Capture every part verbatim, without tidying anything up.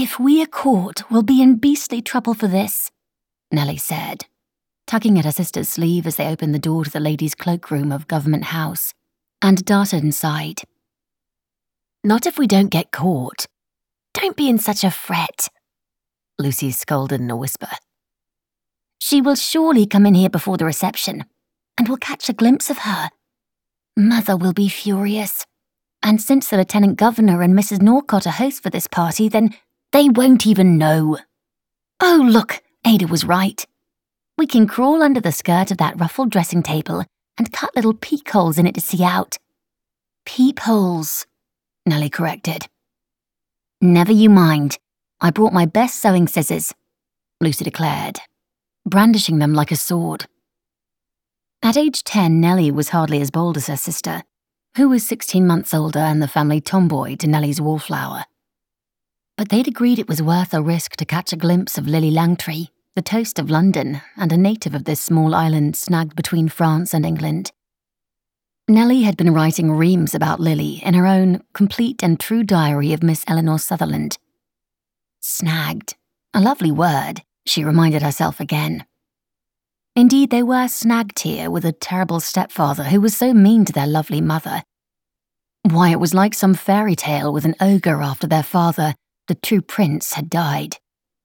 If we are caught, we'll be in beastly trouble for this, Nellie said, tugging at her sister's sleeve as they opened the door to the ladies' cloakroom of Government House, and darted inside. Not if we don't get caught. Don't be in such a fret, Lucy scolded in a whisper. She will surely come in here before the reception, and we'll catch a glimpse of her. Mother will be furious. And since the Lieutenant Governor and Missus Norcott are hosts for this party, then they won't even know. Oh, look, Ada was right. We can crawl under the skirt of that ruffled dressing table and cut little peek holes in it to see out. Peepholes, Nellie corrected. Never you mind. I brought my best sewing scissors, Lucy declared, brandishing them like a sword. At age ten, Nellie was hardly as bold as her sister, who was sixteen months older and the family tomboy to Nellie's wallflower. But they'd agreed it was worth a risk to catch a glimpse of Lily Langtry, the toast of London and a native of this small island snagged between France and England. Nellie had been writing reams about Lily in her own complete and true diary of Miss Eleanor Sutherland. Snagged. A lovely word, she reminded herself again. Indeed, they were snagged here with a terrible stepfather who was so mean to their lovely mother. Why, it was like some fairy tale with an ogre after their father, the true prince, had died.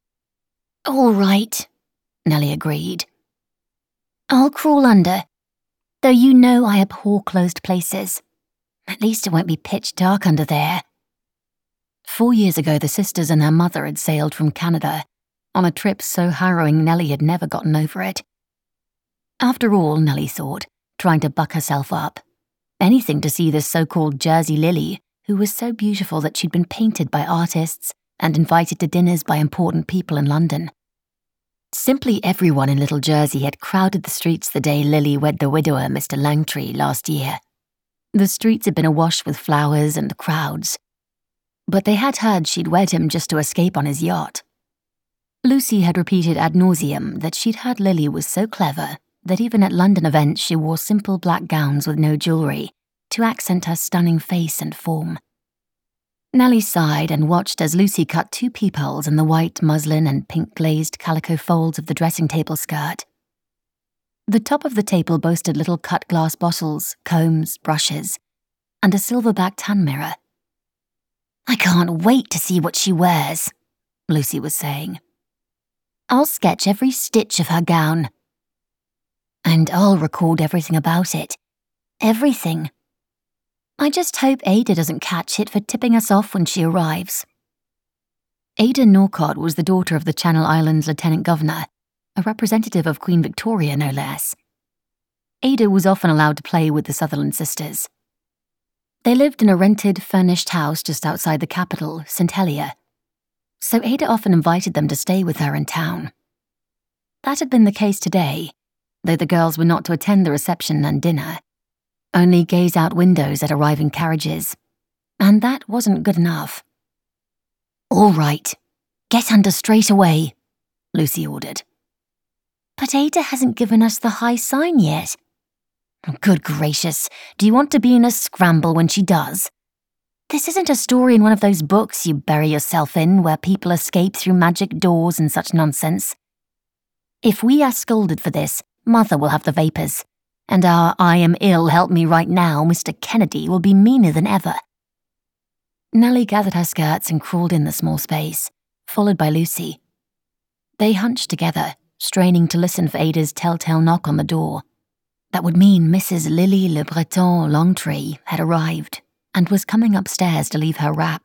All right, Nellie agreed. I'll crawl under, though you know I abhor closed places. At least it won't be pitch dark under there. Four years ago, the sisters and their mother had sailed from Canada, on a trip so harrowing Nellie had never gotten over it. After all, Nellie thought, trying to buck herself up, anything to see this so-called Jersey Lily, who was so beautiful that she'd been painted by artists and invited to dinners by important people in London. Simply everyone in Little Jersey had crowded the streets the day Lily wed the widower, Mister Langtry, last year. The streets had been awash with flowers and crowds, but they had heard she'd wed him just to escape on his yacht. Lucy had repeated ad nauseum that she'd heard Lily was so clever that even at London events she wore simple black gowns with no jewellery to accent her stunning face and form. Nellie sighed and watched as Lucy cut two peepholes in the white muslin and pink-glazed calico folds of the dressing-table skirt. The top of the table boasted little cut-glass bottles, combs, brushes, and a silver-backed hand mirror. I can't wait to see what she wears, Lucy was saying. I'll sketch every stitch of her gown. And I'll record everything about it. Everything. I just hope Ada doesn't catch it for tipping us off when she arrives. Ada Norcott was the daughter of the Channel Islands Lieutenant Governor, a representative of Queen Victoria no less. Ada was often allowed to play with the Sutherland sisters. They lived in a rented, furnished house just outside the capital, Saint Helier, so Ada often invited them to stay with her in town. That had been the case today, though the girls were not to attend the reception and dinner, only gaze out windows at arriving carriages, and that wasn't good enough. All right, get under straight away, Lucy ordered. But Ada hasn't given us the high sign yet. Good gracious, do you want to be in a scramble when she does? This isn't a story in one of those books you bury yourself in where people escape through magic doors and such nonsense. If we are scolded for this, Mother will have the vapours, and our I am ill, help me right now, Mister Kennedy will be meaner than ever. Nellie gathered her skirts and crawled in the small space, followed by Lucy. They hunched together, straining to listen for Ada's telltale knock on the door. That would mean Missus Lily Le Breton Langtry had arrived and was coming upstairs to leave her wrap.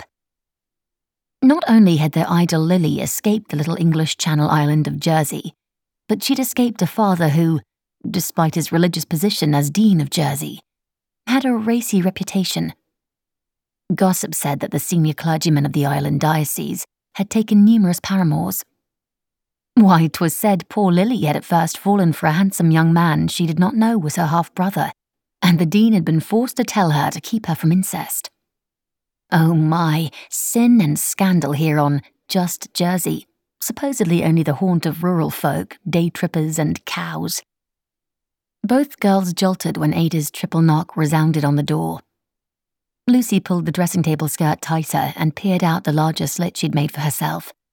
Not only had their idol Lily escaped the little English Channel island of Jersey, but she'd escaped a father who, despite his religious position as Dean of Jersey, had a racy reputation. Gossip said that the senior clergyman of the island diocese had taken numerous paramours. Why, 'twas said poor Lily had at first fallen for a handsome young man she did not know was her half-brother, and the dean had been forced to tell her to keep her from incest. Oh my, sin and scandal here on just Jersey, supposedly only the haunt of rural folk, day-trippers and cows. Both girls jolted when Ada's triple knock resounded on the door. Lucy pulled the dressing table skirt tighter and peered out the larger slit she'd made for herself.